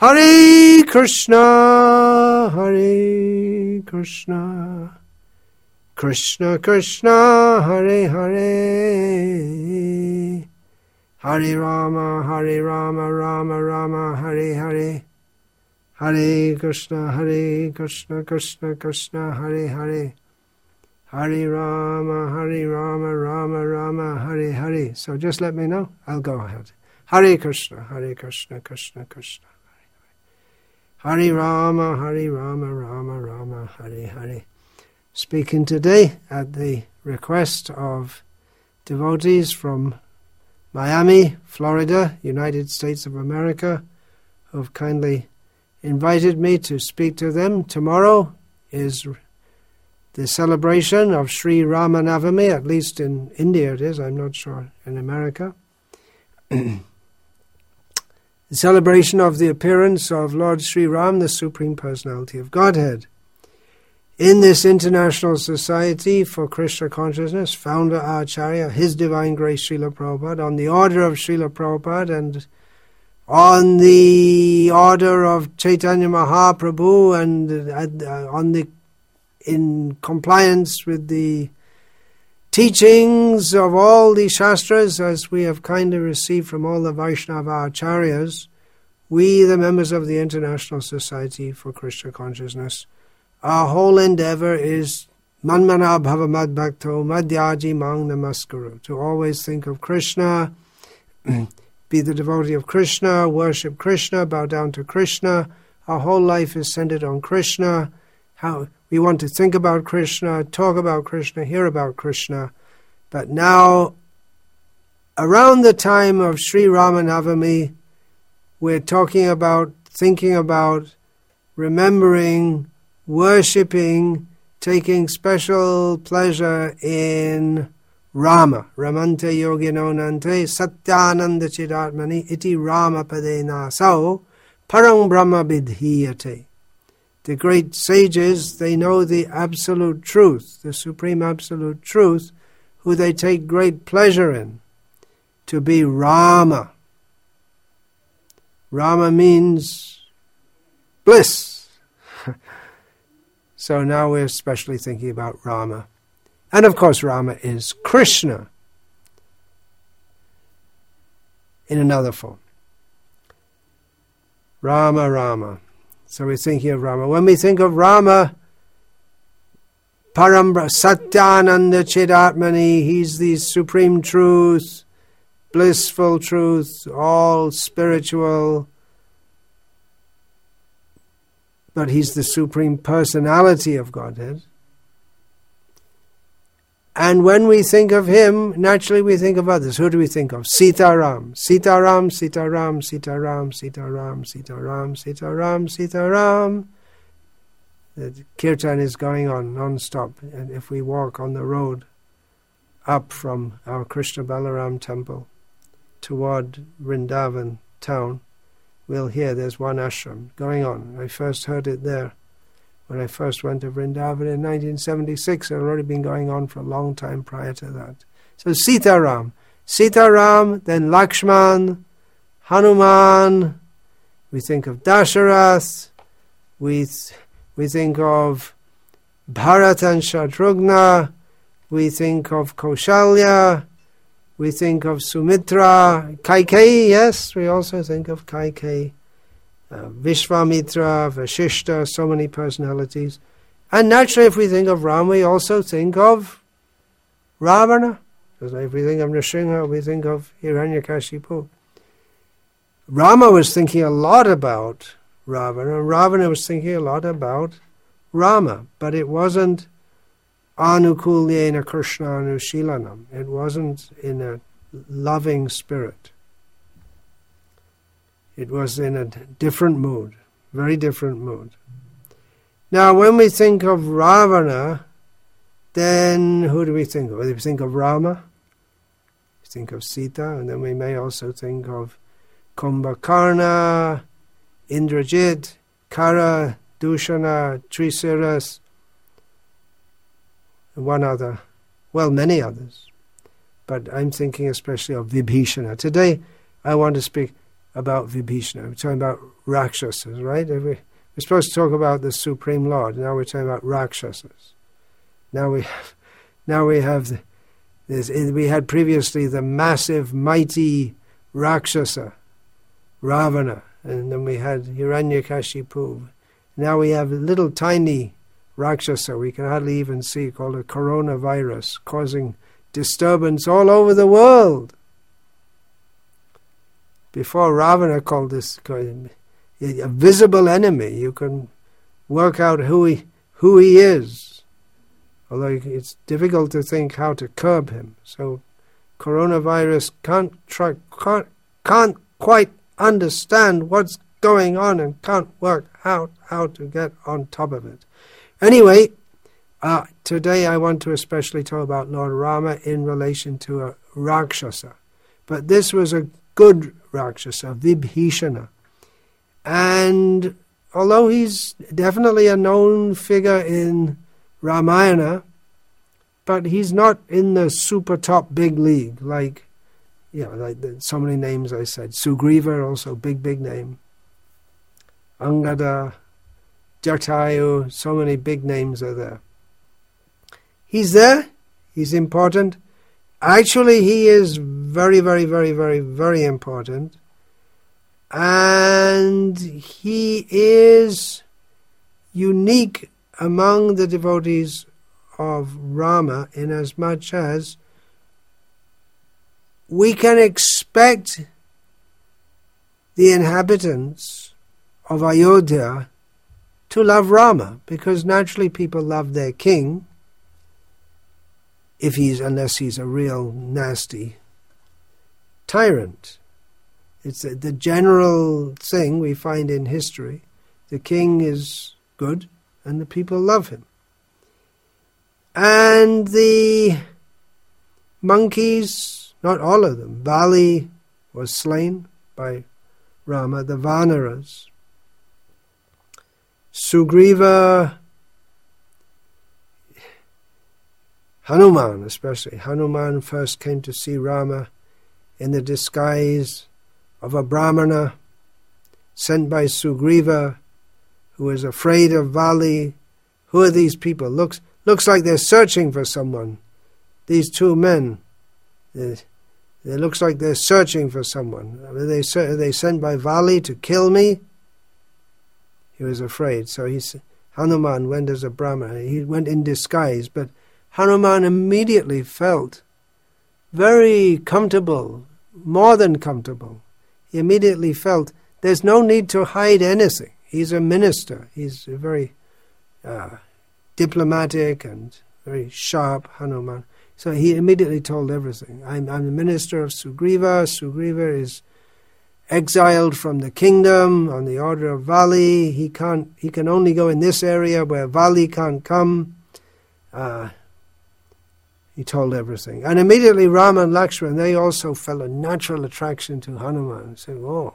Hare Krishna, Hare Krishna, Krishna Krishna, Hare Hare, Hare Rama, Rama Rama, Hare Hare, Hare Krishna, Krishna Krishna, Hare Hare, Hare Rama, Rama Rama, Hare Hare. So just let me know. I'll go ahead. Hare Krishna, Krishna Krishna. Hare Rama, Rama Rama, Hare Hare. Speaking today at the request of devotees from Miami, Florida, United States of America, who have kindly invited me to speak to them. Tomorrow is the celebration of Sri Ramanavami, at least in India it is, I'm not sure in America. The celebration of the appearance of Lord Sri Ram, the Supreme Personality of Godhead. In this International Society for Krishna Consciousness, founder Acharya, His Divine Grace Srila Prabhupada, on the order of Srila Prabhupada and on the order of Chaitanya Mahaprabhu and in compliance with the teachings of all the Shastras, as we have kindly received from all the Vaishnava Acharyas, we, the members of the International Society for Krishna Consciousness, our whole endeavor is Manmana Bhava Mad Bhakto Madhyaji Mang Namaskuru, to always think of Krishna, be the devotee of Krishna, worship Krishna, bow down to Krishna. Our whole life is centered on Krishna. How we want to think about Krishna, talk about Krishna, hear about Krishna. But now, around the time of Sri Ramanavami, we're talking about, thinking about, remembering, worshipping, taking special pleasure in Rama. Ramante yogino nante satyananda chidatmani iti Rama padena sao parang brahma vidhiyate. The great sages, they know the absolute truth, the supreme absolute truth, who they take great pleasure in, to be Rama. Rama means bliss. So now we're especially thinking about Rama. And of course Rama is Krishna in another form. Rama. So we're thinking of Rama. When we think of Rama, Parambra Satyananda Chidatmani, he's the supreme truth, blissful truth, all spiritual, but he's the supreme personality of Godhead. And when we think of him, naturally we think of others. Who do we think of? Sitaram. Sitaram, Sitaram, Sitaram, Sitaram, Sitaram, Sitaram, Sitaram. The kirtan is going on non-stop. And if we walk on the road up from our Krishna Balaram temple toward Vrindavan town, we'll hear there's one ashram going on. I first heard it there when I first went to Vrindavan in 1976. It had already been going on for a long time prior to that. So Sitaram, then Lakshman, Hanuman, we think of Dasharath, we think of Bharat and Shatrughna, we think of Kaushalya, we think of Sumitra, Kaikeyi, yes, we also think of Kaikeyi. Vishwamitra, Vashishta, so many personalities. And naturally, if we think of Ram, we also think of Ravana. If we think of Nrsimha, we think of Hiranyakashipu. Rama was thinking a lot about Ravana, and Ravana was thinking a lot about Rama, but it wasn't anukulyena Krishna anushilanam. It wasn't in a loving spirit. It was in a different mood, very different mood. Now, when we think of Ravana, then who do we think of? We think of Rama, we think of Sita, and then we may also think of Kumbhakarna, Indrajit, Kara, Dushana, Trisiras, and one other, well, many others. But I'm thinking especially of Vibhishana. Today, I want to speak about Vibhishana. We're talking about Rakshasas, right? We're supposed to talk about the Supreme Lord. Now we're talking about Rakshasas. Now we have this. We had previously the massive, mighty Rakshasa, Ravana, and then we had Hiranyakashipu. Now we have a little tiny Rakshasa we can hardly even see, called a coronavirus, causing disturbance all over the world. Before, Ravana called this a visible enemy. You can work out who he is, although it's difficult to think how to curb him. So coronavirus can't quite understand what's going on and can't work out how to get on top of it. Anyway, today I want to especially talk about Lord Rama in relation to a Rakshasa. But this was a good Rakshasa, Vibhishana. And although he's definitely a known figure in Ramayana, but he's not in the super top big league, like so many names I said. Sugriva, also big name. Angada, Jatayu, so many big names are there. He's there, he's important. Actually, he is very, very, very, very, very important. And he is unique among the devotees of Rama, inasmuch as we can expect the inhabitants of Ayodhya to love Rama, because naturally people love their king, unless he's a real nasty tyrant. It's the general thing we find in history. The king is good and the people love him. And the monkeys, not all of them, Bali was slain by Rama, the Vanaras. Sugriva, Hanuman especially. Hanuman first came to see Rama in the disguise of a Brahmana sent by Sugriva, who is afraid of Vali. Who are these people? Looks like they're searching for someone. These two men, it looks like they're searching for someone. Are they sent by Vali to kill me? He was afraid. So Hanuman went as a Brahmana. He went in disguise, but Hanuman immediately felt very comfortable, more than comfortable. He immediately felt there's no need to hide anything. He's a minister. He's very diplomatic and very sharp, Hanuman. So he immediately told everything. I'm the minister of Sugriva. Sugriva is exiled from the kingdom on the order of Vali. He can only go in this area where Vali can't come. He told everything. And immediately Rama and Lakshmana, they also felt a natural attraction to Hanuman. They said, oh,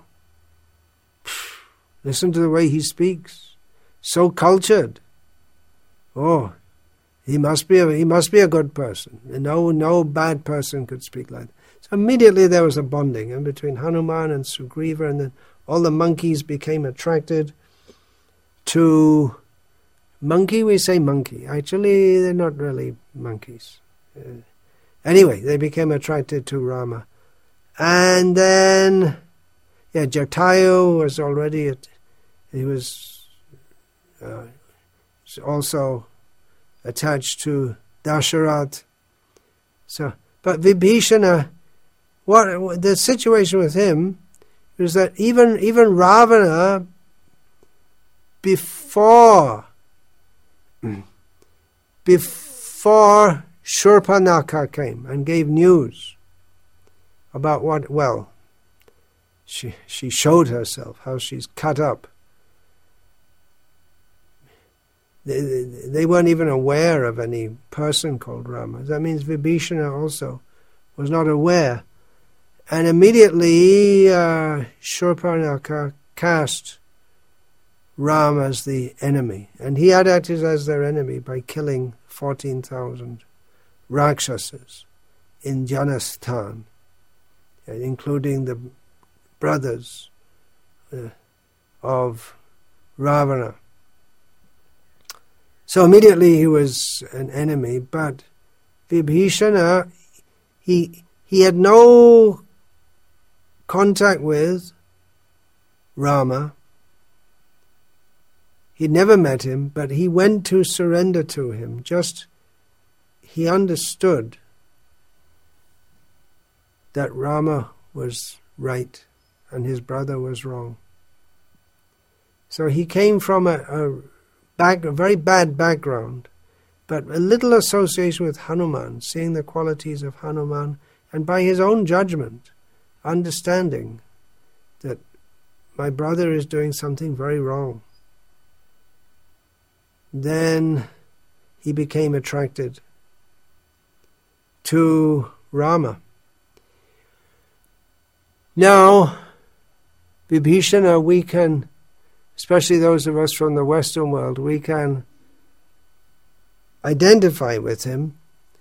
listen to the way he speaks. So cultured. Oh, he must be a good person. No bad person could speak like that. So immediately there was a bonding in between Hanuman and Sugriva, and then all the monkeys became attracted to monkey. We say monkey. Actually, they're not really monkeys. Anyway, they became attracted to Rama. And then, Jatayu was already, he was also attached to Dasharat. So, but Vibhishana, what the situation with him is that even Ravana, before Shurpanakha came and gave news about she showed herself, how she's cut up. They weren't even aware of any person called Rama. That means Vibhishana also was not aware. And immediately Shurpanakha cast Rama as the enemy. And he had acted as their enemy by killing 14,000 Rakshasas in Janasthan, including the brothers of Ravana. So immediately he was an enemy, but Vibhishana, he had no contact with Rama. He'd never met him, but he went to surrender to him. He understood that Rama was right and his brother was wrong. So he came from a very bad background, but a little association with Hanuman, seeing the qualities of Hanuman, and by his own judgment, understanding that my brother is doing something very wrong. Then he became attracted to Rama. Now, Vibhishana, we can, especially those of us from the Western world, we can identify with him.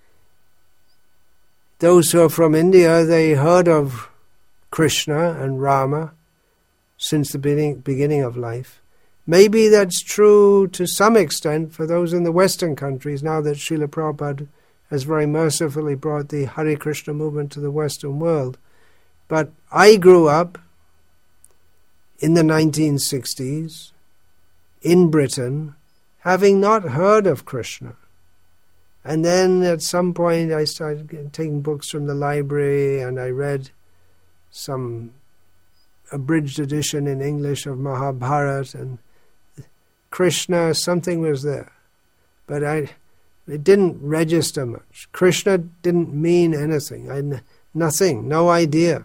Those who are from India, they heard of Krishna and Rama since the beginning of life. Maybe that's true to some extent for those in the Western countries, now that Srila Prabhupada has very mercifully brought the Hare Krishna movement to the Western world. But I grew up in the 1960s in Britain, having not heard of Krishna. And then at some point I started taking books from the library, and I read some abridged edition in English of Mahabharata, and Krishna, something was there. But it didn't register much. Krishna didn't mean anything. Nothing, no idea.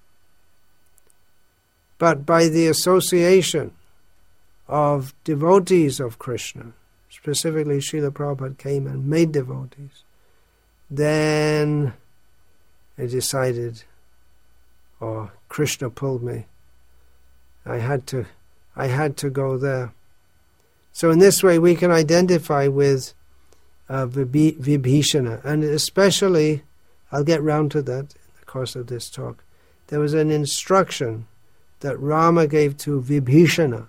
But by the association of devotees of Krishna, specifically Srila Prabhupada came and made devotees, then I decided, Krishna pulled me. I had to go there. So in this way we can identify with Vibhishana, and especially, I'll get round to that in the course of this talk, there was an instruction that Rama gave to Vibhishana.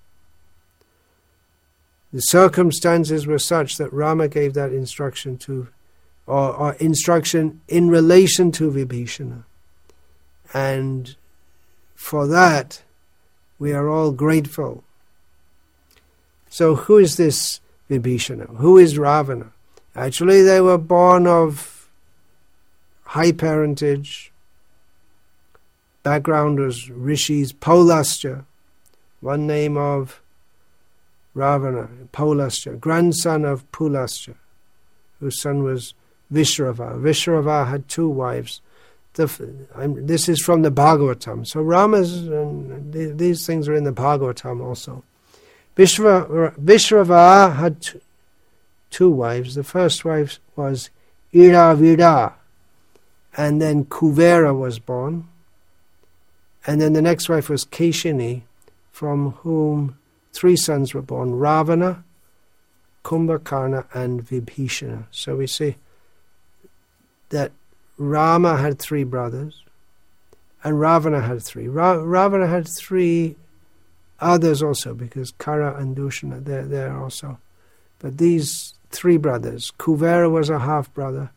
The circumstances were such that Rama gave that instruction to, or instruction in relation to Vibhishana. And for that, we are all grateful. So who is this Vibhishana? Who is Ravana? Actually, they were born of high parentage. Background was rishis. Paulasya, one name of Ravana, Paulasya, grandson of Pulasya, whose son was Vishrava. Vishrava had two wives. This is from the Bhagavatam. So these things are in the Bhagavatam also. Vishrava had two wives. The first wife was Iravida, and then Kuvera was born. And then the next wife was Keshini, from whom three sons were born: Ravana, Kumbhakarna, and Vibhishana. So we see that Rama had three brothers, and Ravana had three. Ravana had three others also, because Kara and Dushana, they're there also. But these three brothers, Kuvera was a half-brother.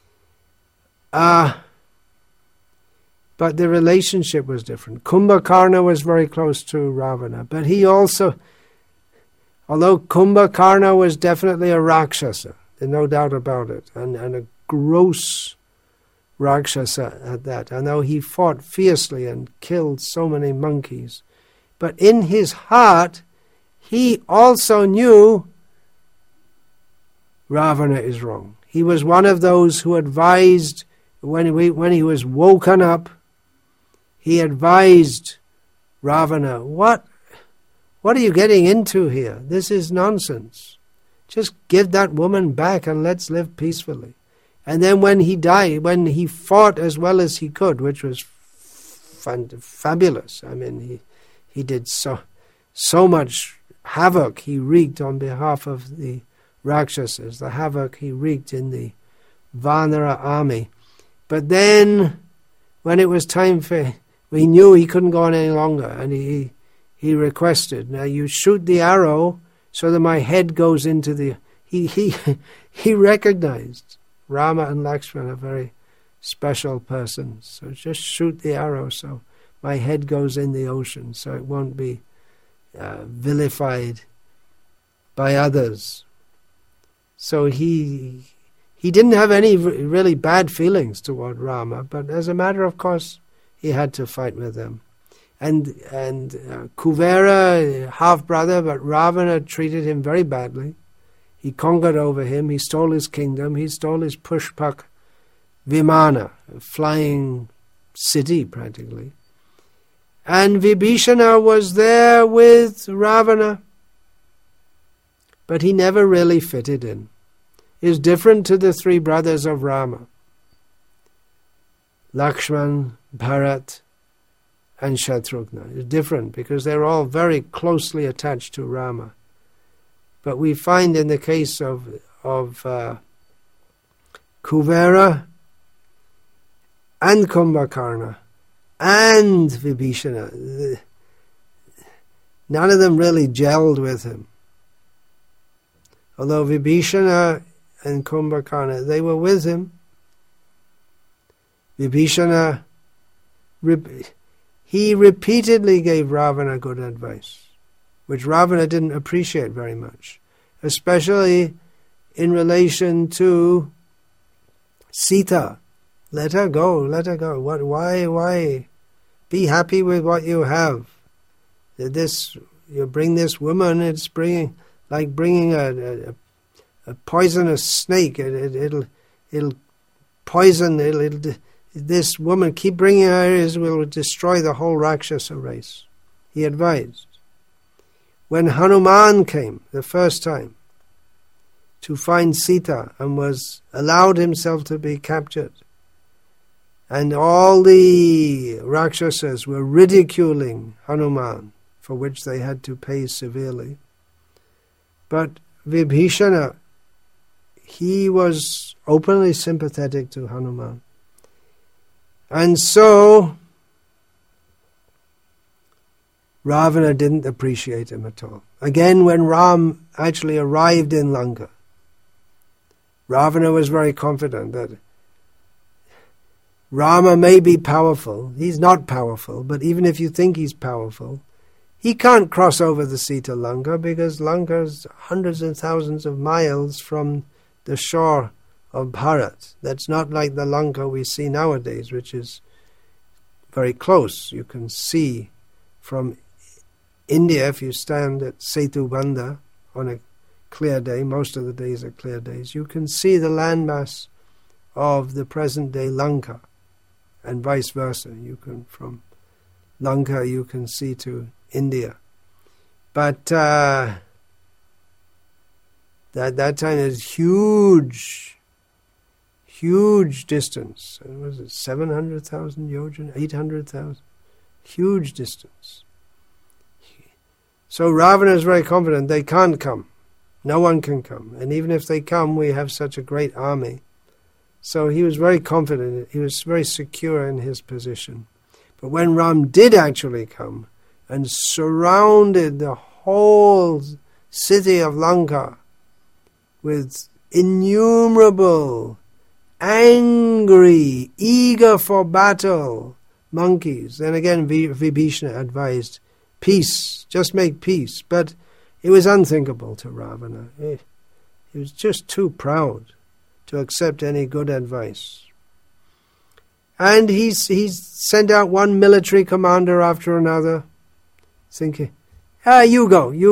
But the relationship was different. Kumbhakarna was very close to Ravana, but he also, although Kumbhakarna was definitely a Rakshasa, there's no doubt about it, and a gross Rakshasa at that, and though he fought fiercely and killed so many monkeys, but in his heart, he also knew Ravana is wrong. He was one of those who advised, when he was woken up, he advised Ravana, what are you getting into here? This is nonsense. Just give that woman back and let's live peacefully. And then when he died, when he fought as well as he could, which was fabulous. I mean, he did so much havoc he wreaked on behalf of the Rakshasas, the havoc he wreaked in the Vanara army. But then, when it was time for he knew he couldn't go on any longer, and he requested, now you shoot the arrow so that my head goes into the... He recognized Rama and Lakshmana are very special persons. So just shoot the arrow so my head goes in the ocean, so it won't be vilified by others. So he didn't have any really bad feelings toward Rama, but as a matter of course, he had to fight with them. And Kuvera, half-brother, but Ravana treated him very badly. He conquered over him, he stole his kingdom, he stole his Pushpak Vimana, a flying city practically. And Vibhishana was there with Ravana, but he never really fitted in. He was different to the three brothers of Rama, Lakshman, Bharat, and Shatrughna. It's different because they're all very closely attached to Rama. But we find in the case of Kuvera and Kumbhakarna and Vibhishana, none of them really gelled with him. Although Vibhishana and Kumbhakarna, they were with him. Vibhishana, he repeatedly gave Ravana good advice, which Ravana didn't appreciate very much, especially in relation to Sita. Let her go, let her go. Why? Be happy with what you have. You bring this woman, it's like bringing a poisonous snake. It'll poison. This woman, keep bringing her, it will destroy the whole Rakshasa race. He advised. When Hanuman came the first time to find Sita and was allowed himself to be captured, and all the Rakshasas were ridiculing Hanuman, for which they had to pay severely. But Vibhishana, he was openly sympathetic to Hanuman. And so Ravana didn't appreciate him at all. Again, when Ram actually arrived in Lanka, Ravana was very confident that Rama may be powerful. He's not powerful, but even if you think he's powerful, he can't cross over the sea to Lanka because Lanka is hundreds and thousands of miles from the shore of Bharat. That's not like the Lanka we see nowadays, which is very close. You can see from India, if you stand at Setu Bandha on a clear day, most of the days are clear days, you can see the landmass of the present-day Lanka, and vice versa. From Lanka you can see to India. But that time is huge distance. Was it 700,000 yojan, 800,000? Huge distance. So Ravana is very confident they can't come. No one can come. And even if they come, we have such a great army. So he was very confident. He was very secure in his position. But when Ram did actually come and surrounded the whole city of Lanka with innumerable, angry, eager for battle monkeys, then again Vibhishana advised, peace, just make peace. But it was unthinkable to Ravana. He was just too proud to accept any good advice. And he sent out one military commander after another, thinking, you go. You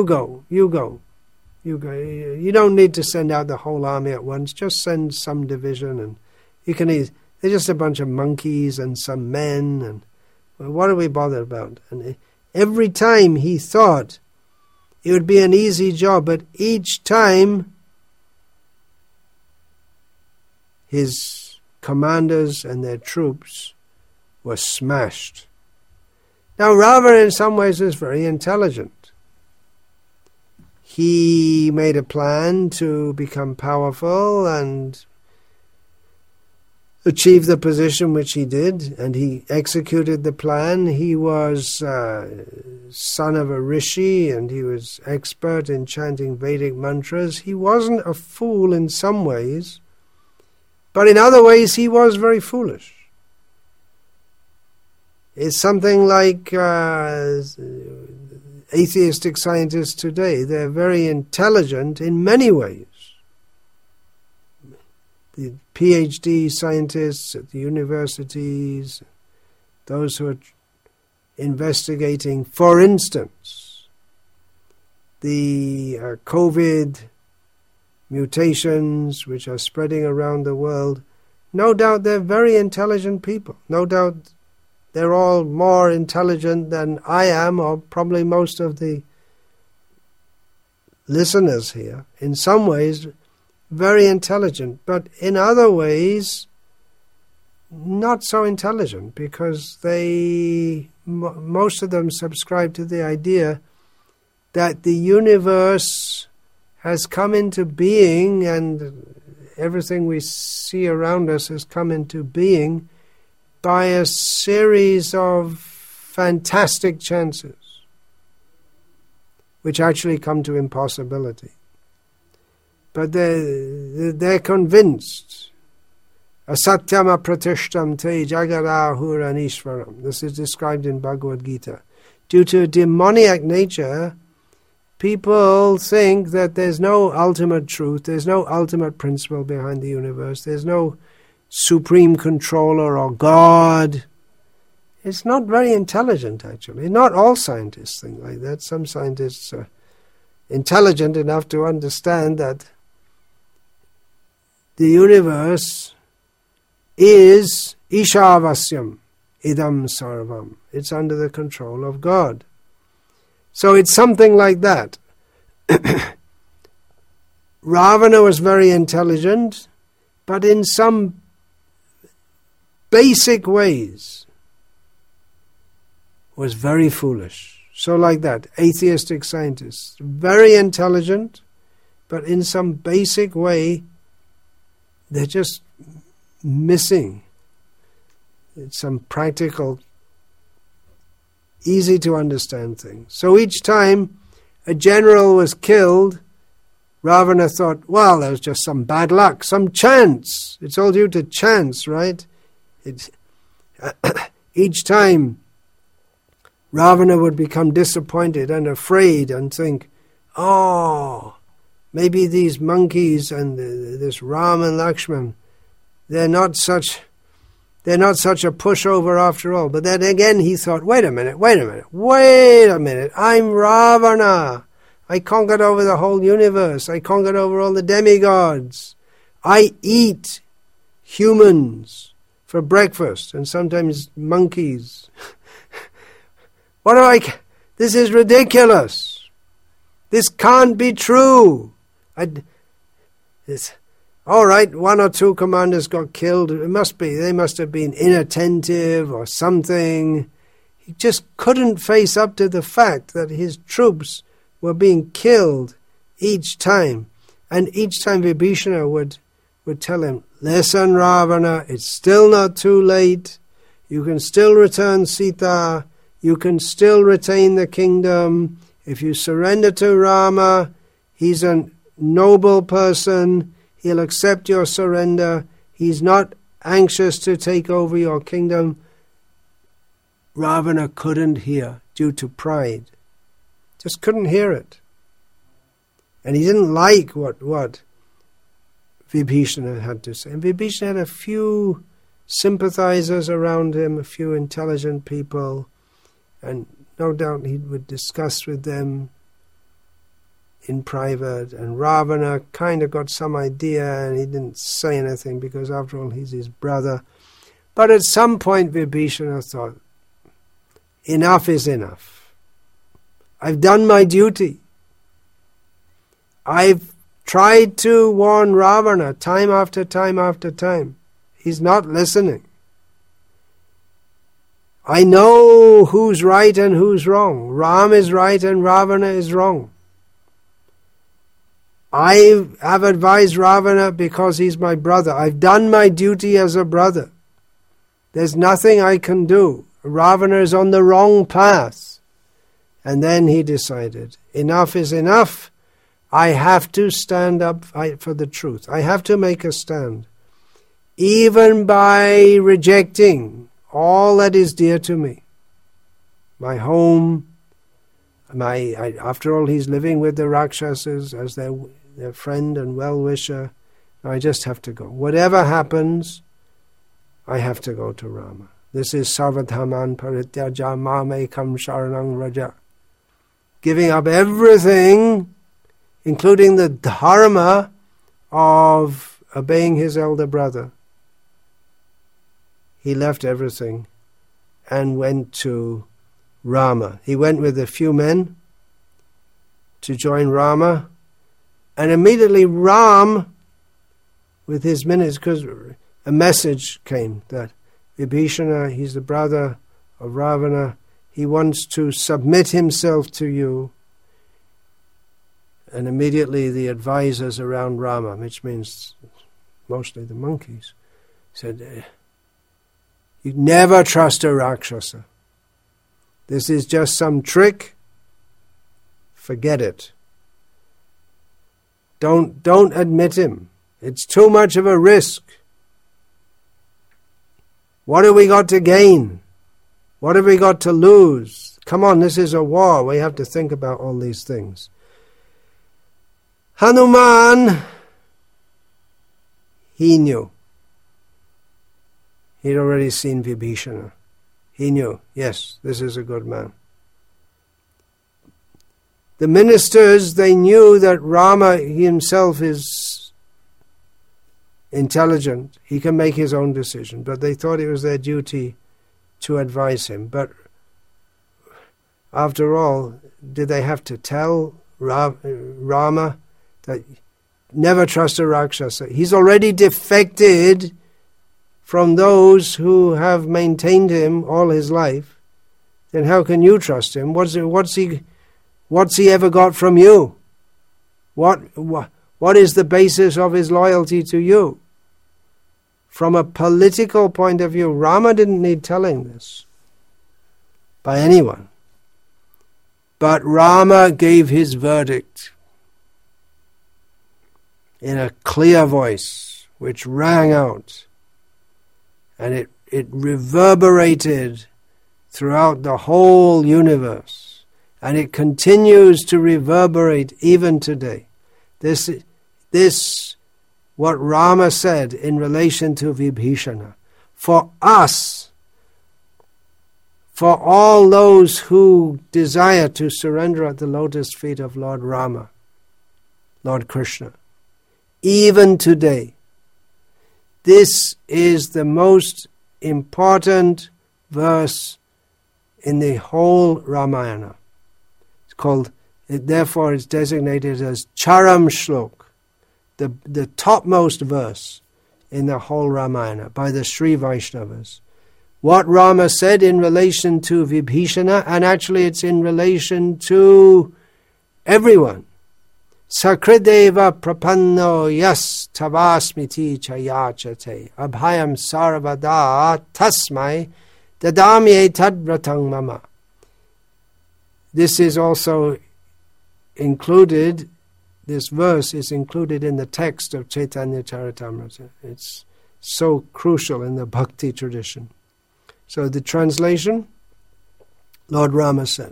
don't need to send out the whole army at once. Just send some division, and you can. They're just a bunch of monkeys and some men, and what are we bothered about? And every time he thought it would be an easy job, but each time his commanders and their troops were smashed. Now Ravana in some ways is very intelligent. He made a plan to become powerful, and achieve the position which he did, and he executed the plan. He was son of a rishi, and he was expert in chanting Vedic mantras. He wasn't a fool in some ways, but in other ways he was very foolish. It's something like atheistic scientists today. They're very intelligent in many ways. The PhD scientists at the universities, those who are investigating, for instance, the COVID mutations which are spreading around the world, no doubt they're very intelligent people. No doubt they're all more intelligent than I am, or probably most of the listeners here. In some ways, very intelligent, but in other ways, not so intelligent, because most of them subscribe to the idea that the universe has come into being, and everything we see around us has come into being by a series of fantastic chances, which actually come to impossibility. But they're convinced. Asatyam apratishtam te jagarahuranishvaram. This is described in Bhagavad Gita. Due to a demoniac nature, people think that there's no ultimate truth, there's no ultimate principle behind the universe, there's no supreme controller or God. It's not very intelligent, actually. Not all scientists think like that. Some scientists are intelligent enough to understand that the universe is Ishavasyam idam sarvam. It's under the control of God. So it's something like that. Ravana was very intelligent, but in some basic ways was very foolish. So like that, atheistic scientists, very intelligent, but in some basic way, they're just missing some practical, easy to understand things. So each time a general was killed, Ravana thought, well, there was just some bad luck, some chance. It's all due to chance, right? Each time Ravana would become disappointed and afraid and think, oh, maybe these monkeys and this Ram and Lakshman, they're not such a pushover after all. But then again he thought, wait a minute, I'm Ravana. I conquered over the whole universe. I conquered over all the demigods. I eat humans for breakfast, and sometimes monkeys. This is ridiculous. This can't be true. All right, one or two commanders got killed. They must have been inattentive or something. He just couldn't face up to the fact that his troops were being killed each time. And each time Vibhishana would tell him, listen, Ravana, it's still not too late. You can still return Sita. You can still retain the kingdom. If you surrender to Rama, he's a noble person. He'll accept your surrender. He's not anxious to take over your kingdom. Ravana couldn't hear due to pride. Just couldn't hear it. And he didn't like what Vibhishana had to say. And Vibhishana had a few sympathizers around him, a few intelligent people, and no doubt he would discuss with them in private. And Ravana kind of got some idea, and he didn't say anything because, after all, he's his brother. But at some point, Vibhishana thought, enough is enough. I've done my duty. I've tried to warn Ravana time after time after time. He's not listening. I know who's right and who's wrong. Ram is right and Ravana is wrong. I have advised Ravana because he's my brother. I've done my duty as a brother. There's nothing I can do. Ravana is on the wrong path. And then he decided, enough is enough. I have to stand up for the truth. I have to make a stand. Even by rejecting all that is dear to me. My home, after all, he's living with the Rakshasas as their friend and well-wisher. I just have to go. Whatever happens, I have to go to Rama. This is sarvathaman parityaja mamekam sharanang raja. Giving up everything, including the dharma of obeying his elder brother. He left everything and went to Rama. He went with a few men to join Rama, and immediately Ram, with his ministers, because a message came that Vibhishana, he's the brother of Ravana, he wants to submit himself to you. And immediately the advisors around Rama, which means mostly the monkeys, said, you never trust a Rakshasa. This is just some trick. Forget it. Don't admit him. It's too much of a risk. What have we got to gain? What have we got to lose? Come on, this is a war. We have to think about all these things. Hanuman, he knew. He'd already seen Vibhishana. He knew, yes, this is a good man. The ministers, they knew that Rama himself is intelligent. He can make his own decision. But they thought it was their duty to advise him. But after all, did they have to tell Rama that never trust a Rakshasa? He's already defected from those who have maintained him all his life. Then how can you trust him? What's he ever got from you? What is the basis of his loyalty to you? From a political point of view, Rama didn't need telling this by anyone. But Rama gave his verdict in a clear voice, which rang out, and it reverberated throughout the whole universe, and it continues to reverberate even today. This what Rama said in relation to Vibhishana. For us, for all those who desire to surrender at the lotus feet of Lord Rama, Lord Krishna, even today, this is the most important verse in the whole Ramayana. It's called, therefore it's designated as Charam Shlok, the topmost verse in the whole Ramayana by the Sri Vaishnavas. What Rama said in relation to Vibhishana, and actually it's in relation to everyone. Sakrideva prapanno yas tavasmiti chayachate abhayam sarvada tasmai dadami etadvratang mama. This is also included, this verse is included in the text of Chaitanya Charitamrita. It's so crucial in the bhakti tradition. So the translation, Lord Rama said,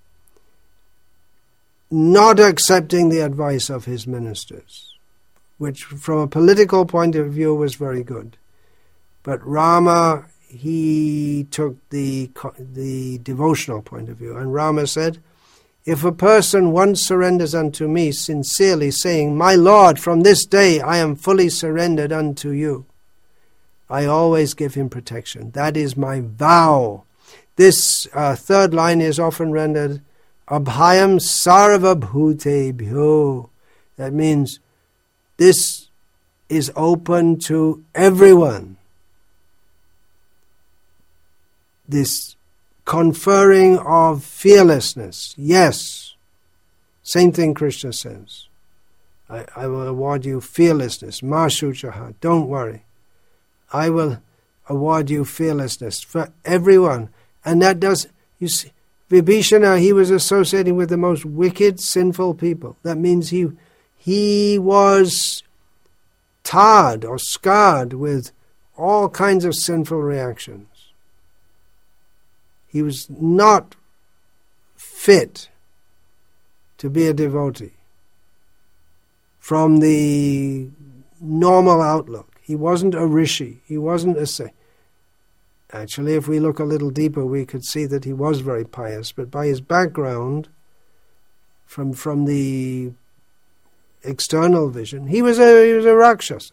not accepting the advice of his ministers, which from a political point of view was very good. But Rama, he took the devotional point of view. And Rama said, if a person once surrenders unto me sincerely, saying, my Lord, from this day I am fully surrendered unto you, I always give him protection. That is my vow. This third line is often rendered, Abhayam sarva bhutebhyo. That means this is open to everyone. This conferring of fearlessness. Yes. Same thing Krishna says. I will award you fearlessness. Ma shuchaha, don't worry. I will award you fearlessness for everyone. And that does, you see, Vibhishana, he was associating with the most wicked, sinful people. That means he was tarred or scarred with all kinds of sinful reactions. He was not fit to be a devotee from the normal outlook. He wasn't a rishi. He wasn't a saint. Actually, if we look a little deeper, we could see that he was very pious, but by his background, from the external vision, he was a Rakshasa.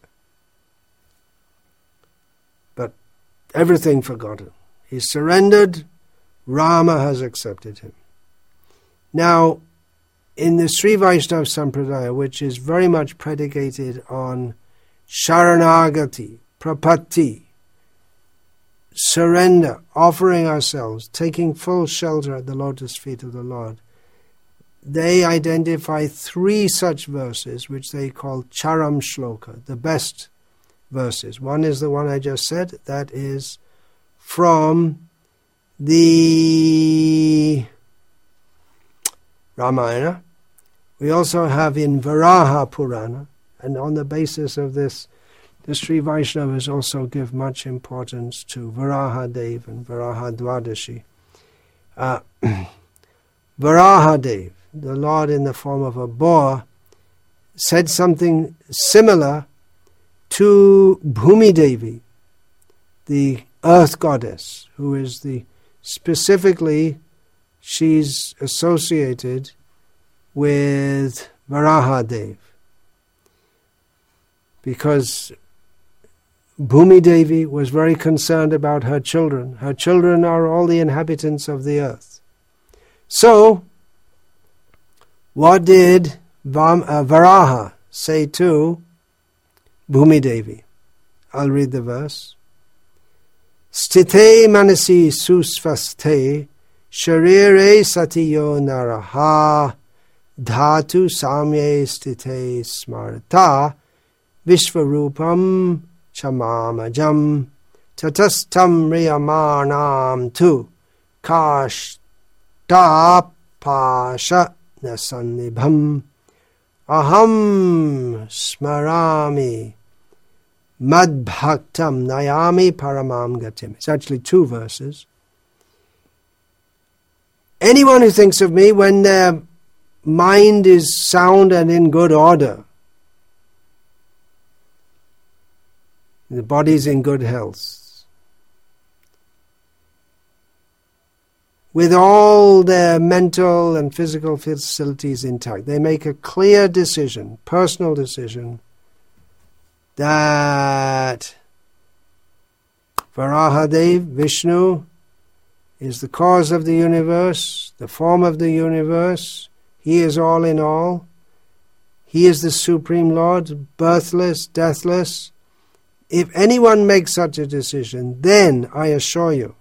But everything forgotten. He surrendered. Rama has accepted him. Now, in the Sri Vaishnava Sampradaya, which is very much predicated on Sharanagati, Prapatti, surrender, offering ourselves, taking full shelter at the lotus feet of the Lord, they identify 3 such verses which they call Charam Shloka, the best verses. One is the one I just said, that is from the Ramayana. We also have in Varaha Purana, and on the basis of this, the Sri Vaishnavas also give much importance to Varahadev and Varahadvadashi. Varahadev, the Lord in the form of a boar, said something similar to Bhumi Devi, the earth goddess, who is specifically, she's associated with Varahadev, because Bhumi Devi was very concerned about her children. Her children are all the inhabitants of the earth. So, what did Varaha say to Bhumi Devi? I'll read the verse. Sthite manasi susvaste sharire satiyo naraha dhatu samye sthite smarta vishvarupam chamamajam tatastam riyamanam tu kashtapasha nasannibham aham smarami madbhaktam nayami paramam gatim. It's actually 2 verses. Anyone who thinks of me when their mind is sound and in good order, the body is in good health, with all their mental and physical facilities intact, they make a clear decision, personal decision, that Varahadev, Vishnu, is the cause of the universe, the form of the universe. He is all in all. He is the Supreme Lord, birthless, deathless. If anyone makes such a decision, then I assure you,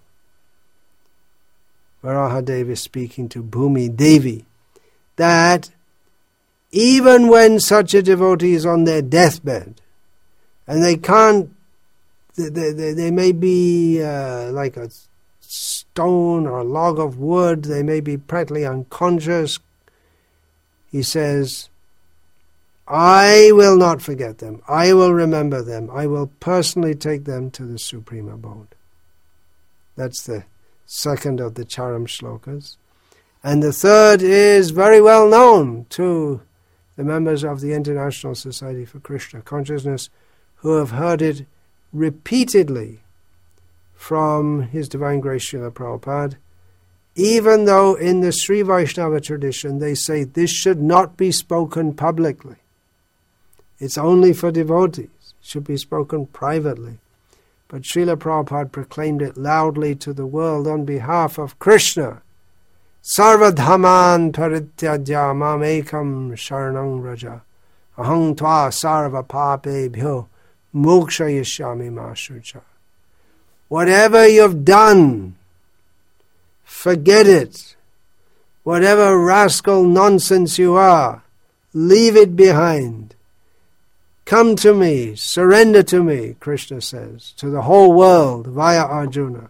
Varahadev is speaking to Bhumi Devi, that even when such a devotee is on their deathbed, and they can't, they may be like a stone or a log of wood, they may be practically unconscious, he says, I will not forget them, I will remember them, I will personally take them to the Supreme Abode. That's the second of the Charam Shlokas. And the third is very well known to the members of the International Society for Krishna Consciousness, who have heard it repeatedly from His Divine Grace Srila Prabhupada, even though in the Sri Vaishnava tradition they say this should not be spoken publicly. It's only for devotees. It should be spoken privately. But Srila Prabhupada proclaimed it loudly to the world on behalf of Krishna. Sarvadhaman parityajya mamekam sharanang raja ahang tva sarva papebhyo moksha yashyami mashucha. Whatever you've done, forget it. Whatever rascal nonsense you are, Leave it behind. Come to me, surrender to me, Krishna says, to the whole world via Arjuna.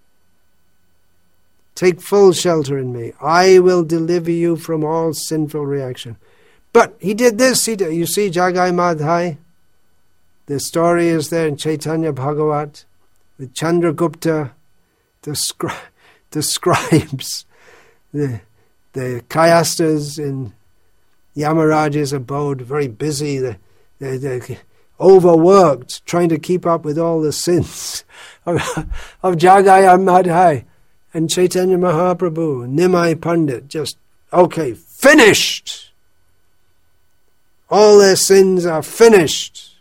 Take full shelter in me. I will deliver you from all sinful reaction. But he did this. You see Jagai Madhai? The story is there in Chaitanya Bhagavat. With Chandragupta describes the Kayasthas in Yamaraja's abode, very busy. They're overworked, trying to keep up with all the sins of Jagai Madhai. And Chaitanya Mahaprabhu, Nimai Pandit, just, okay, finished. All their sins are finished.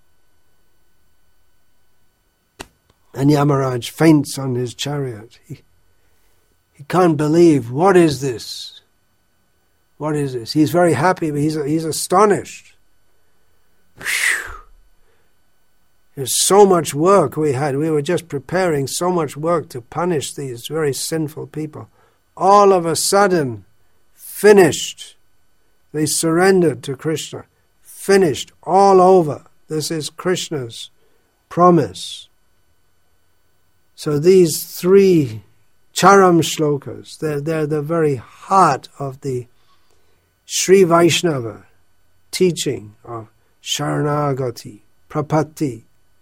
And Yamaraj faints on his chariot. He can't believe, what is this? What is this? He's very happy, but he's astonished. Whew. There's so much work we had. We were just preparing so much work to punish these very sinful people. All of a sudden, finished. They surrendered to Krishna. Finished. All over. This is Krishna's promise. So these three Charam shlokas, they're the very heart of the Sri Vaishnava teaching of Sharanagati, Prapatti.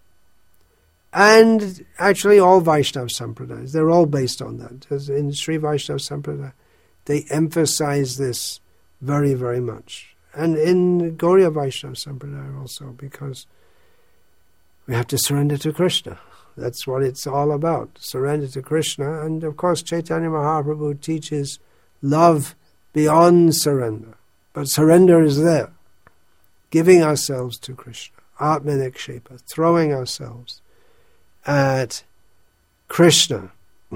And actually all Vaishnava Sampradayas, they're all based on that. As in Sri Vaishnava Sampradaya, they emphasize this very, very much. And in Gauriya Vaishnava Sampradaya also, because we have to surrender to Krishna. That's what it's all about, surrender to Krishna. And of course Chaitanya Mahaprabhu teaches love beyond surrender. But surrender is there. Giving ourselves to Krishna. Atmanikshepa, throwing ourselves at Krishna.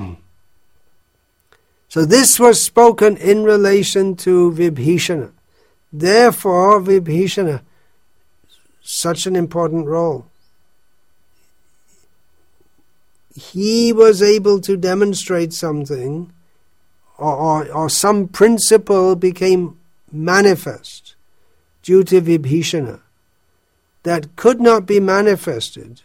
So this was spoken in relation to Vibhishana. Therefore, Vibhishana, such an important role. He was able to demonstrate something, or some principle became manifest due to Vibhishana that could not be manifested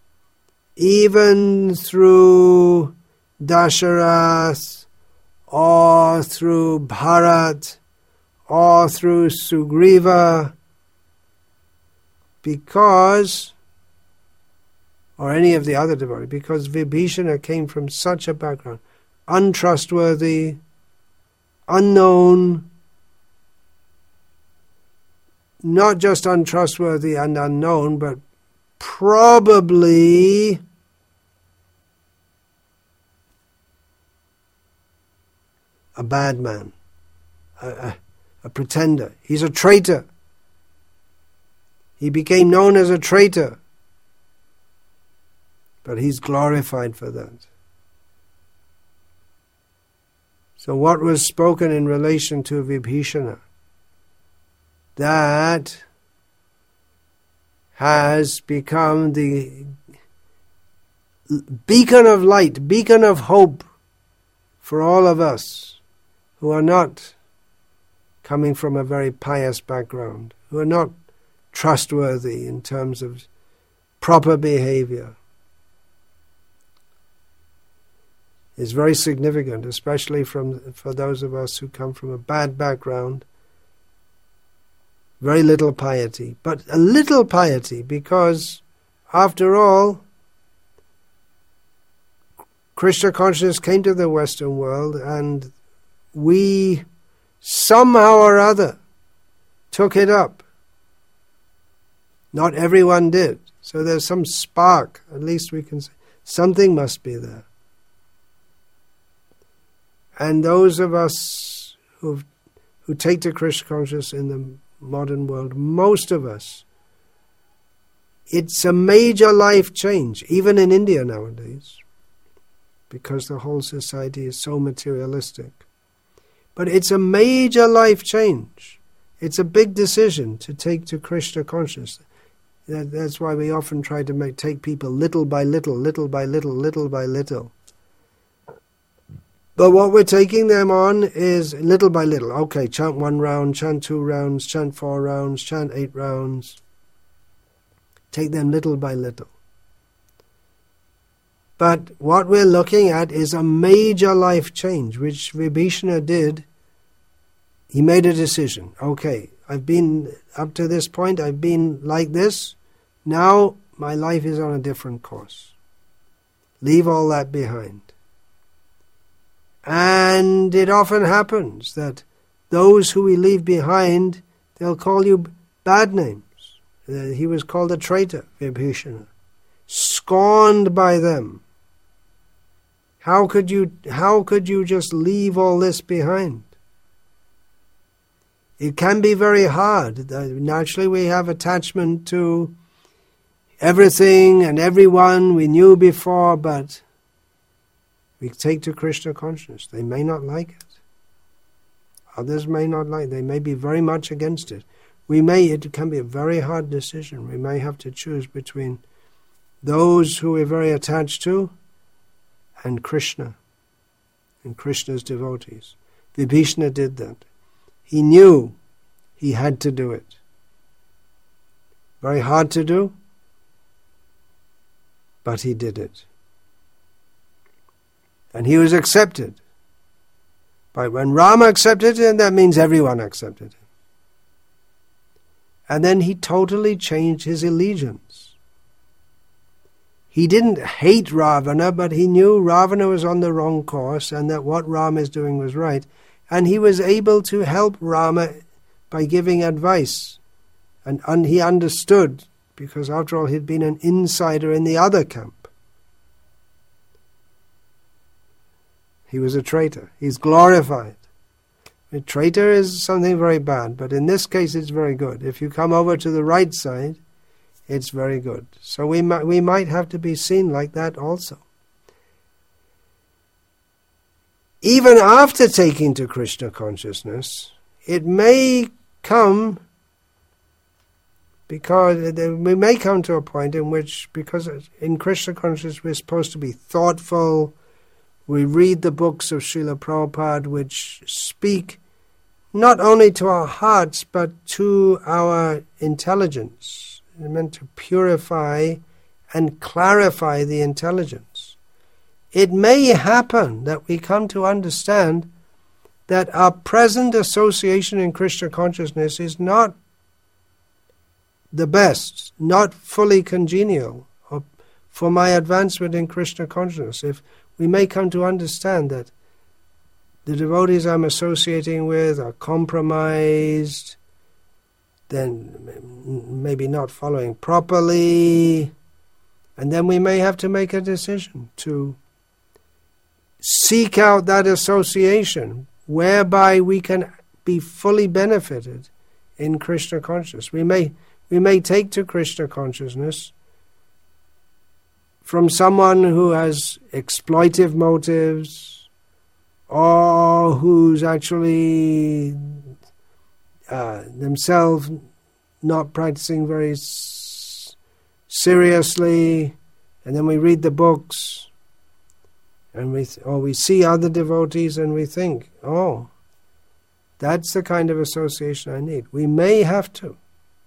even through Dasharath, or through Bharat, or through Sugriva, or any of the other devotees, because Vibhishana came from such a background, untrustworthy, unknown, not just untrustworthy and unknown, but probably a bad man, a pretender. He's a traitor. He became known as a traitor, but he's glorified for that. So what was spoken in relation to Vibhishana? That has become the beacon of light, beacon of hope for all of us who are not coming from a very pious background, who are not trustworthy in terms of proper behavior. Is very significant, especially for those of us who come from a bad background, very little piety. But a little piety, because after all, Krishna consciousness came to the Western world, and we somehow or other took it up. Not everyone did. So there's some spark, at least we can say. Something must be there. And those of us who take to Krishna consciousness in the modern world, most of us, it's a major life change, even in India nowadays, because the whole society is so materialistic. But it's a major life change. It's a big decision to take to Krishna consciousness. That's why we often try to take people little by little, little by little, little by little. But what we're taking them on is little by little. Okay, chant 1 round, chant 2 rounds, chant 4 rounds, chant 8 rounds. Take them little by little. But what we're looking at is a major life change, which Vibhishana did. He made a decision. Okay, I've been, up to this point, I've been like this. Now my life is on a different course. Leave all that behind. And it often happens that those who we leave behind, they'll call you bad names. He was called a traitor, Vibhishana, scorned by them. How could you just leave all this behind? It can be very hard. Naturally, we have attachment to everything and everyone we knew before, but we take to Krishna consciousness. They may not like it. Others may not like it. They may be very much against it. It can be a very hard decision. We may have to choose between those who we're very attached to and Krishna, and Krishna's devotees. Vibhishana did that. He knew he had to do it. Very hard to do, but he did it. And he was accepted. But when Rama accepted him, that means everyone accepted him. And then he totally changed his allegiance. He didn't hate Ravana, but he knew Ravana was on the wrong course and that what Rama is doing was right. And he was able to help Rama by giving advice. And he understood, because after all he'd been an insider in the other camp. He was a traitor. He's glorified. A traitor is something very bad, but in this case it's very good. If you come over to the right side, it's very good. So we might have to be seen like that also. Even after taking to Krishna consciousness, it may come, because we may come to a point in which, because in Krishna consciousness we're supposed to be thoughtful, we read the books of Srila Prabhupada which speak not only to our hearts but to our intelligence. They're meant to purify and clarify the intelligence. It may happen that we come to understand that our present association in Krishna consciousness is not the best, not fully congenial for my advancement in Krishna consciousness. If we may come to understand that the devotees I'm associating with are compromised, then maybe not following properly, and then we may have to make a decision to seek out that association whereby we can be fully benefited in Krishna consciousness. We may take to Krishna consciousness from someone who has exploitive motives, or who's actually themselves not practicing very seriously, and then we read the books, and we see other devotees and we think, oh, that's the kind of association I need. We may have to.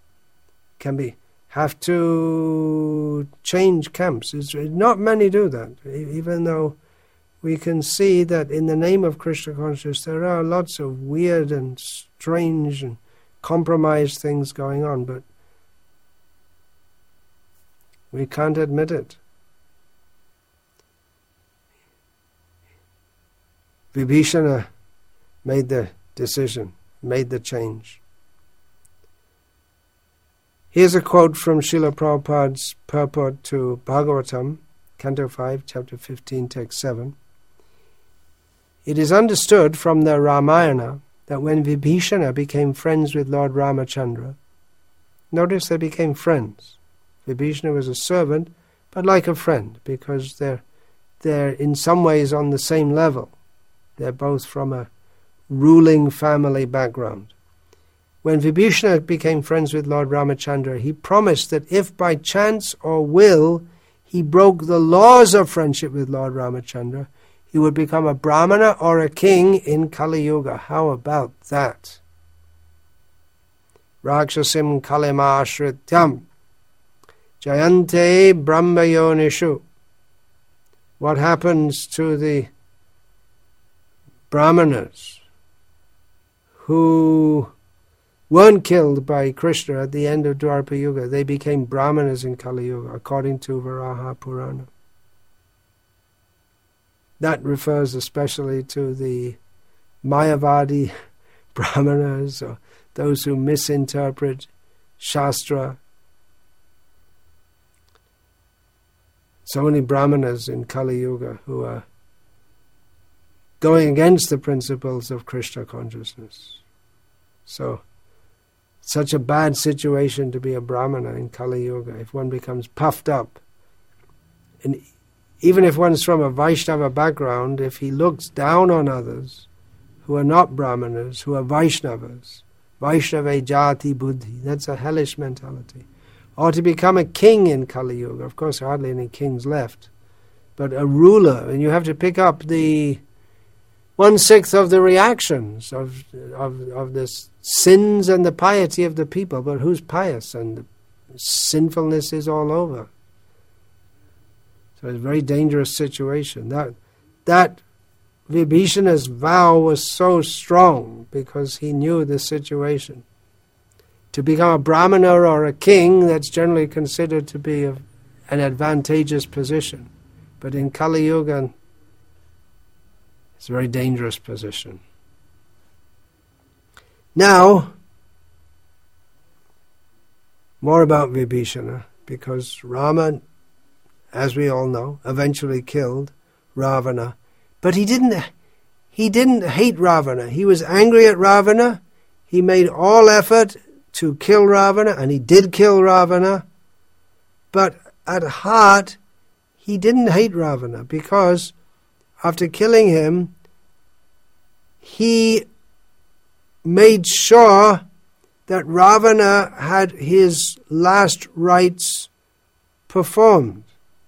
Have to change camps. Not many do that, even though we can see that in the name of Krishna consciousness there are lots of weird and strange and compromised things going on, but we can't admit it. Vibhishana made the decision, made the change. Here's a quote from Srila Prabhupada's purport to Bhagavatam, Canto 5, Chapter 15, Text 7. It is understood from the Ramayana that when Vibhishana became friends with Lord Ramachandra, notice they became friends. Vibhishana was a servant, but like a friend, because they're in some ways on the same level. They're both from a ruling family background. When Vibhishana became friends with Lord Ramachandra, he promised that if by chance or will he broke the laws of friendship with Lord Ramachandra, he would become a brahmana or a king in Kali Yuga. How about that? Rakshasim kalimashrityam jayante brahmayonishu. What happens to the brahmanas who weren't killed by Krishna at the end of Dwapara Yuga? They became brahmanas in Kali Yuga, according to Varaha Purana. That refers especially to the Mayavadi brahmanas, or those who misinterpret Shastra. So many brahmanas in Kali Yuga who are going against the principles of Krishna consciousness. So, such a bad situation to be a brahmana in Kali Yuga, if one becomes puffed up. And even if one's from a Vaishnava background, if he looks down on others who are not brahmanas, who are Vaishnavas, Vaishnava jati buddhi, that's a hellish mentality. Or to become a king in Kali Yuga, of course hardly any kings left, but a ruler, and you have to pick up the 1/6 of the reactions of the sins and the piety of the people. But who's pious? And the sinfulness is all over. So it's a very dangerous situation. That Vibhishana's vow was so strong because he knew the situation. To become a brahmana or a king, that's generally considered to be an advantageous position. But in Kali Yuga, it's a very dangerous position. Now, more about Vibhishana, because Rama, as we all know, eventually killed Ravana. But he didn't hate Ravana. He was angry at Ravana. He made all effort to kill Ravana, and he did kill Ravana. But at heart, he didn't hate Ravana, because after killing him, he made sure that Ravana had his last rites performed.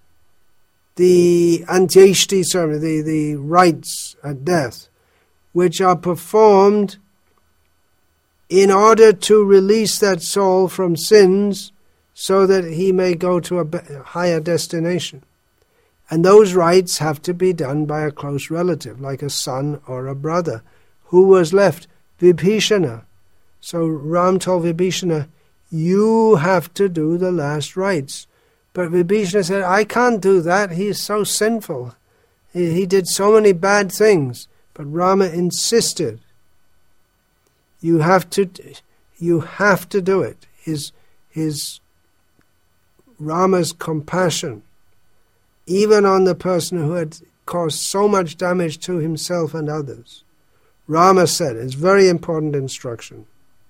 The Antyeshti ceremony, the rites at death, which are performed in order to release that soul from sins so that he may go to a higher destination. And those rites have to be done by a close relative, like a son or a brother. Who was left? Vibhishana. So Ram told Vibhishana, you have to do the last rites. But Vibhishana said, I can't do that. He is so sinful. He did so many bad things. But Rama insisted. You have to do it. His Rama's compassion, even on the person who had caused so much damage to himself and others. Rama said, it's very important instruction.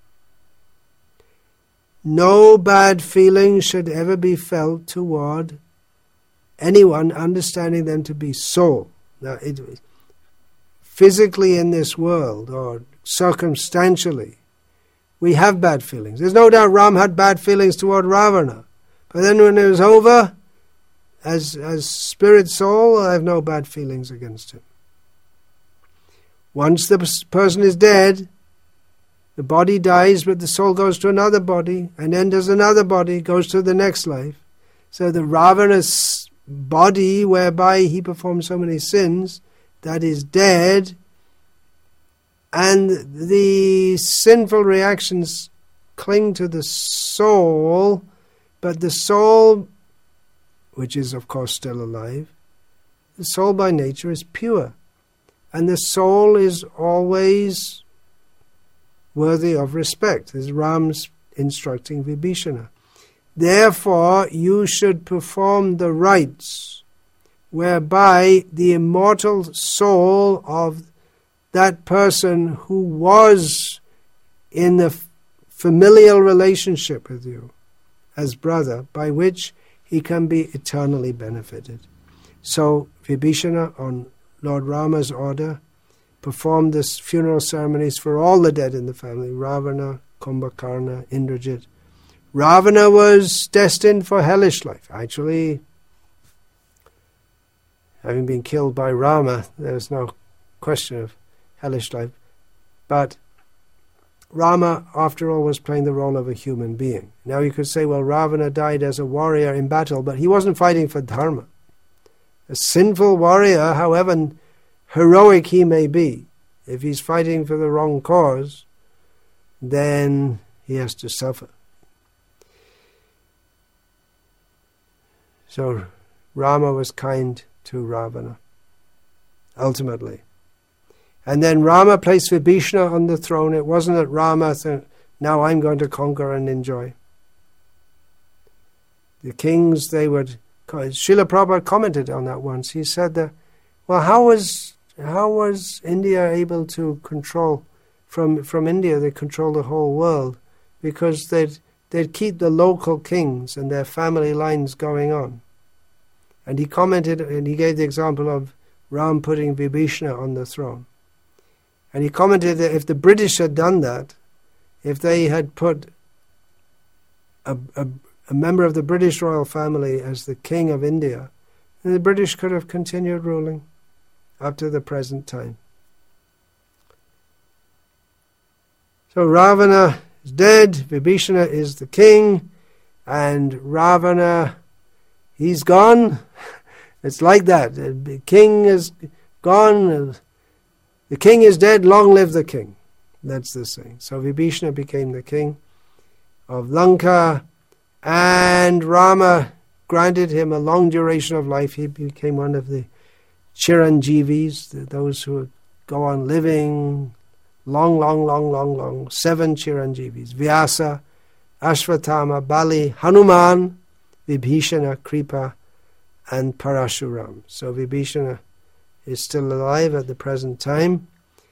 No bad feeling should ever be felt toward anyone, understanding them to be soul. Now, physically in this world, or circumstantially, we have bad feelings. There's no doubt Ram had bad feelings toward Ravana. But then when it was over, as spirit soul, I have no bad feelings against him. Once the person is dead, the body dies, but the soul goes to another body, and then there's another body, goes to the next life. So the Ravana's body, whereby he performed so many sins, that is dead, and the sinful reactions cling to the soul, but the soul, which is of course still alive, the soul by nature is pure. And the soul is always worthy of respect, as Ram's instructing Vibhishana. Therefore, you should perform the rites whereby the immortal soul of that person who was in the familial relationship with you as brother, by which he can be eternally benefited. So Vibhishana, on Lord Rama's order, performed the funeral ceremonies for all the dead in the family, Ravana, Kumbhakarna, Indrajit. Ravana was destined for hellish life. Actually, having been killed by Rama, there's no question of hellish life. But Rama, after all, was playing the role of a human being. Now you could say, well, Ravana died as a warrior in battle, but he wasn't fighting for dharma. A sinful warrior, however heroic he may be, if he's fighting for the wrong cause, then he has to suffer. So Rama was kind to Ravana, ultimately. And then Rama placed Vibhishana on the throne. It wasn't that Rama said, now I'm going to conquer and enjoy. The kings, they would... Srila Prabhupada commented on that once. He said that, well, how was India able to control... From India, they control the whole world, because they'd keep the local kings and their family lines going on. And he commented, and he gave the example of Ram putting Vibhishana on the throne. And he commented that if the British had done that, if they had put a member of the British royal family as the king of India, then the British could have continued ruling up to the present time. So Ravana is dead, Vibhishana is the king, and Ravana, he's gone. It's like that. The king is gone. The king is dead, long live the king. That's the saying. So Vibhishana became the king of Lanka, and Rama granted him a long duration of life. He became one of the Chiranjeevis, those who go on living long, 7 Chiranjeevis. Vyasa, Ashvatthama, Bali, Hanuman, Vibhishana, Kripa, and Parashuram. So Vibhishana is still alive at the present time.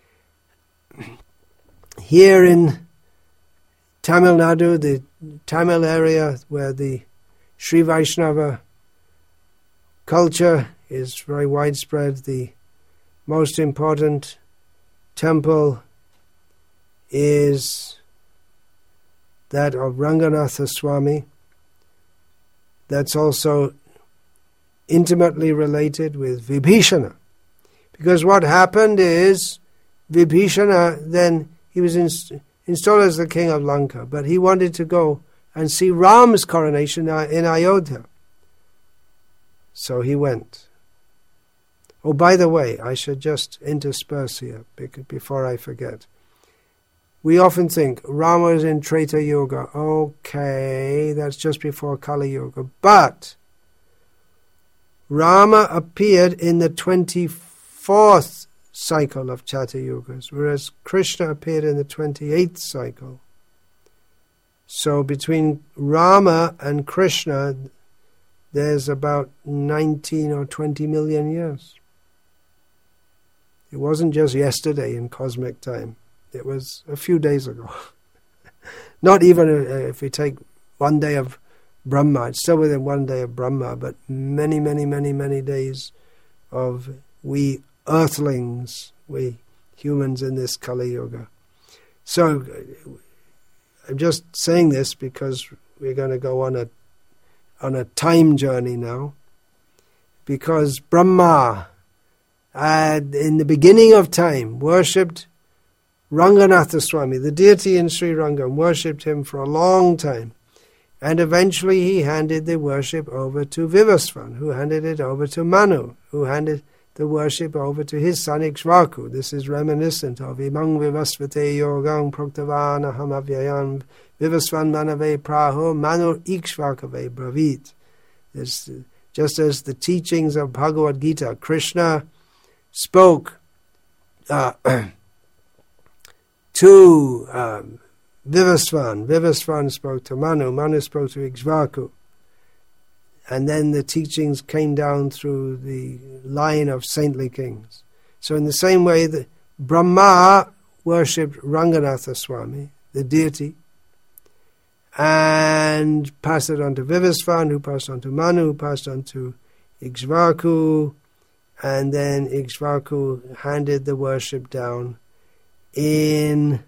Here in Tamil Nadu, the Tamil area where the Sri Vaishnava culture is very widespread, the most important temple is that of Ranganatha Swami. That's also intimately related with Vibhishana. Because what happened is, Vibhishana, then he was installed as the king of Lanka, but he wanted to go and see Ram's coronation in Ayodhya. So he went. Oh, by the way, I should just intersperse here before I forget. We often think Rama is in Treta Yuga. Okay, that's just before Kali Yuga. But Rama appeared in the 24th cycle of Chatu Yugas, whereas Krishna appeared in the 28th cycle. So between Rama and Krishna, there's about 19 or 20 million years. It wasn't just yesterday in cosmic time. It was a few days ago. Not even if we take one day of Brahma, it's still within one day of Brahma, but many, many, many, many days of we earthlings, we humans in this Kali Yuga. So I'm just saying this because we're going to go on a time journey now. Because Brahma, in the beginning of time, worshipped Ranganatha Swami, the deity in Sri Rangam, worshipped him for a long time. And eventually he handed the worship over to Vivasvan, who handed it over to Manu, who handed the worship over to his son Ikshvaku. This is reminiscent of Imang Vivasvate Yogam Proktavan Aham Avyayam Vivasvan Manave Praho Manu Ikshvakave Bravit. Just as the teachings of Bhagavad Gita, Krishna spoke to Vivasvan. Vivasvan spoke to Manu. Manu spoke to Ikshvaku. And then the teachings came down through the line of saintly kings. So in the same way that Brahma worshipped Ranganatha Swami, the deity, and passed it on to Vivasvan, who passed on to Manu, who passed on to Ikshvaku, and then Ikshvaku handed the worship down in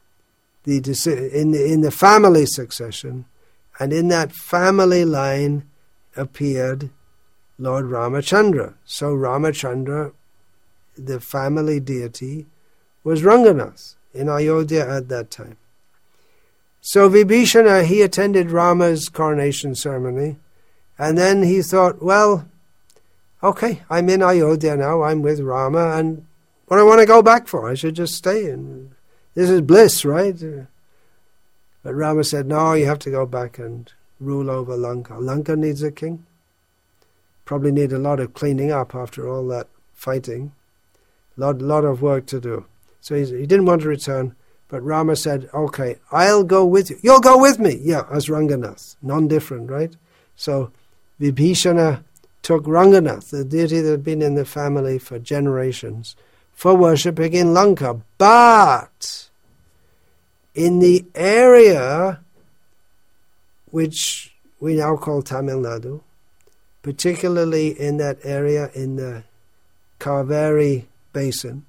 the family succession, and in that family line appeared Lord Ramachandra. So Ramachandra, the family deity, was Ranganath in Ayodhya at that time. So Vibhishana, he attended Rama's coronation ceremony, and then he thought, well, okay, I'm in Ayodhya now, I'm with Rama, and what do I want to go back for? I should just stay, and this is bliss, right? But Rama said, no, you have to go back and rule over Lanka. Lanka needs a king. Probably need a lot of cleaning up after all that fighting. Lot of work to do. So he didn't want to return, but Rama said, okay, I'll go with you. You'll go with me. Yeah, as Ranganath. Non-different, right? So Vibhishana took Ranganath, the deity that had been in the family for generations, for worshipping in Lanka. But in the area which we now call Tamil Nadu, particularly in that area in the Kaveri basin,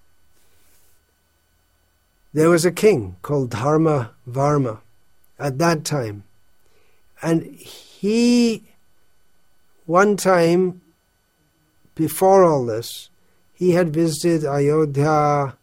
there was a king called Dharma Varma at that time. And he, one time, before all this, he had visited Ayodhya,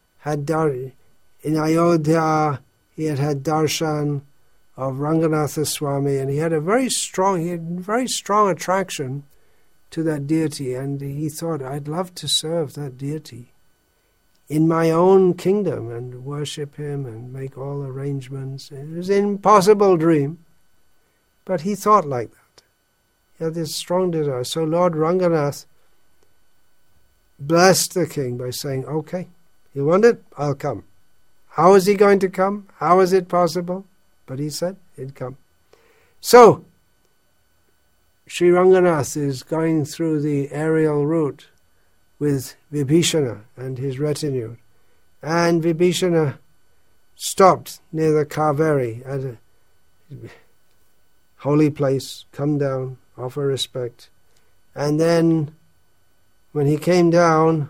in Ayodhya he had had darshan of Ranganatha Swami, and he had very strong attraction to that deity, and he thought, I'd love to serve that deity in my own kingdom and worship him and make all arrangements. It was an impossible dream, but he thought like that. He had this strong desire. So Lord Ranganath blessed the king by saying, okay, you want it? I'll come. How is he going to come? How is it possible? But he said he'd come. So, Sri Ranganath is going through the aerial route with Vibhishana and his retinue. And Vibhishana stopped near the Kaveri at a holy place, come down, offer respect. And then when he came down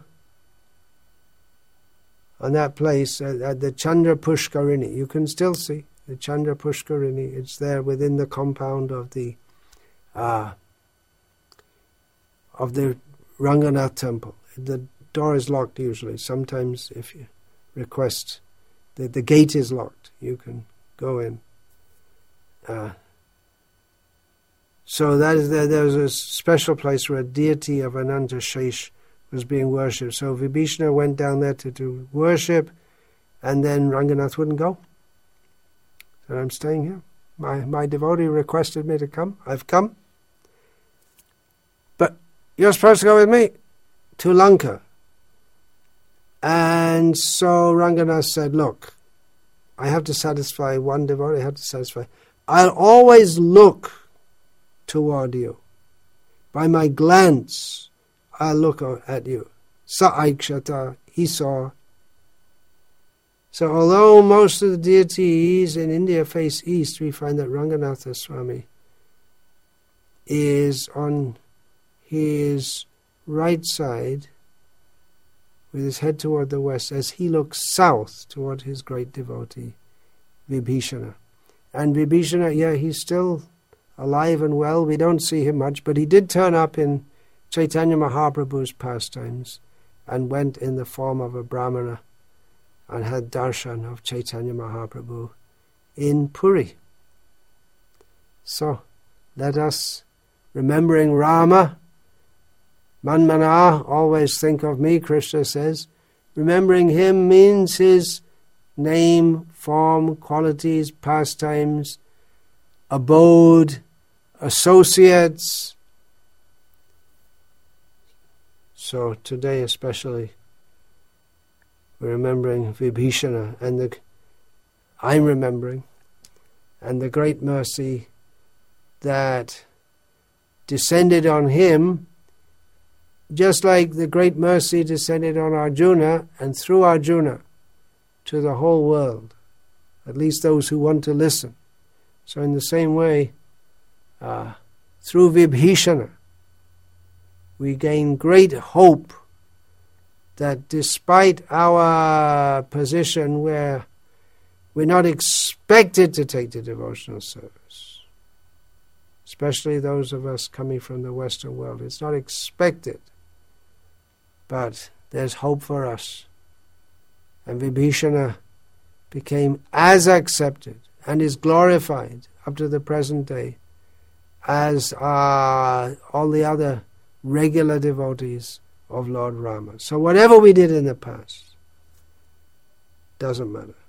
on that place at the Chandra Pushkarini, you can still see the Chandra Pushkarini. It's there within the compound of the Ranganath temple. The door is locked usually. Sometimes if you request, the gate is locked. You can go in. So that is there was a special place where a deity of Ananta Shesh was being worshipped. So Vibhishana went down there to do worship, and then Ranganath wouldn't go. And I'm staying here. My devotee requested me to come. I've come. But you're supposed to go with me to Lanka. And so Ranganath said, look, I have to satisfy one devotee. I have to satisfy. I'll always look toward you. By my glance, I'll look at you. Sa aikshata, he saw. So although most of the deities in India face east, we find that Ranganatha Swami is on his right side with his head toward the west as he looks south toward his great devotee, Vibhishana. And Vibhishana, he's still alive and well. We don't see him much, but he did turn up in Chaitanya Mahaprabhu's pastimes and went in the form of a brahmana and had darshan of Chaitanya Mahaprabhu in Puri. So, let us, remembering Rama, Manmana, always think of me, Krishna says. Remembering him means his name, form, qualities, pastimes, abode, associates. So today especially, we're remembering Vibhishana, and I'm remembering, and the great mercy that descended on him, just like the great mercy descended on Arjuna, and through Arjuna to the whole world, at least those who want to listen. So in the same way, through Vibhishana, we gain great hope that despite our position where we're not expected to take the devotional service, especially those of us coming from the Western world. It's not expected, but there's hope for us. And Vibhishana became as accepted and is glorified up to the present day as all the other regular devotees of Lord Rama. So whatever we did in the past doesn't matter.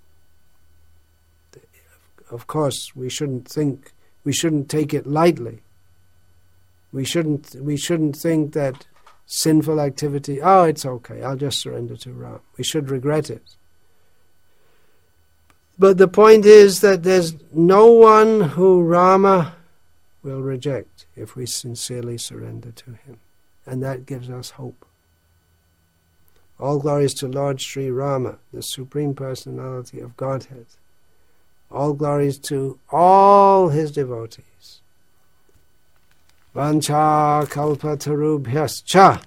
Of course, we shouldn't take it lightly. We shouldn't think that sinful activity, it's okay, I'll just surrender to Ram. We should regret it. But the point is that there's no one who Rama will reject if we sincerely surrender to him. And that gives us hope. All glories to Lord Sri Rama, the Supreme Personality of Godhead. All glories to all his devotees. Vancha kalpatarubhyascha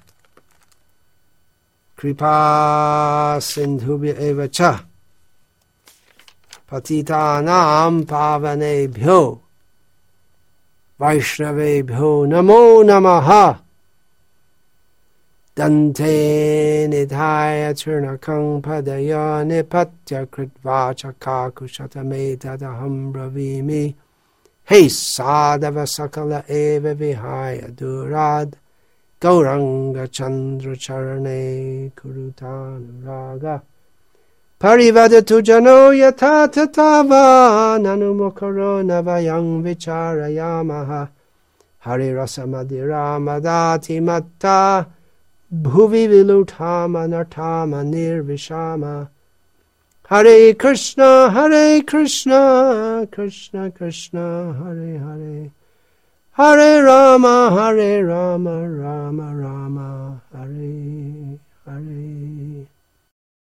kripa sindhubhya eva cha patitanam pavanebhyo vaishnavebhyo namo namaha Dante nidhaya churnakang padaya nipatya kritva chakakushatame tadaham bravimi Hey sadava sakala eva vihaya durad gauranga chandra charane kurutanuraga parivadatu jano yata tatava nanumukaro navayang vicharayamaha Hari rasamadira madati matta Bhuvi vilutama nartama nirvishama Hare Krishna, Krishna Krishna, Hare Hare Hare Rama, Rama Rama, Hare Hare